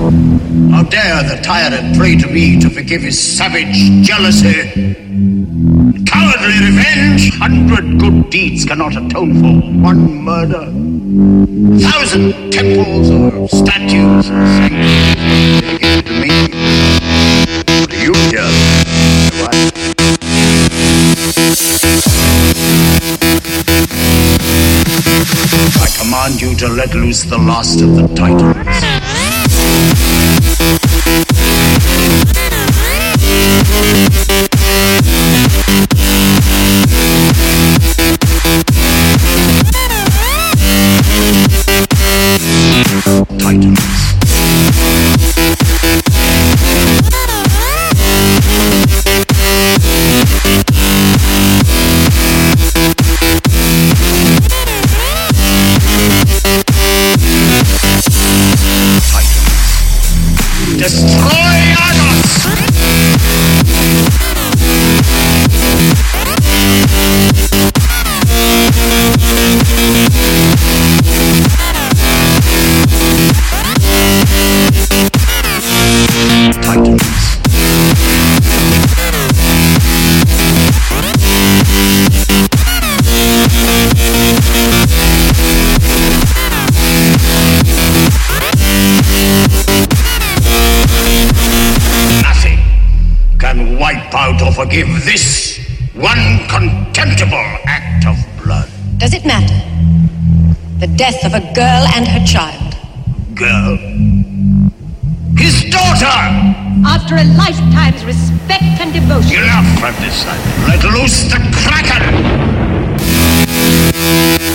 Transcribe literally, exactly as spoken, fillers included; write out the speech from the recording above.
How dare the tyrant pray to me to forgive his savage jealousy? Cowardly revenge! Hundred good deeds cannot atone for one murder. Thousand temples or statues or sanctuaries dedicated to me. What do you hear, my wife? I command you to let loose the last of the Titans. Titans. Destroy Argos! Titans. Wipe out or forgive this one contemptible act of blood. Does it matter? The death of a girl and her child. Girl? His daughter! After a lifetime's respect and devotion. Enough, I've decided. Let loose the Kraken!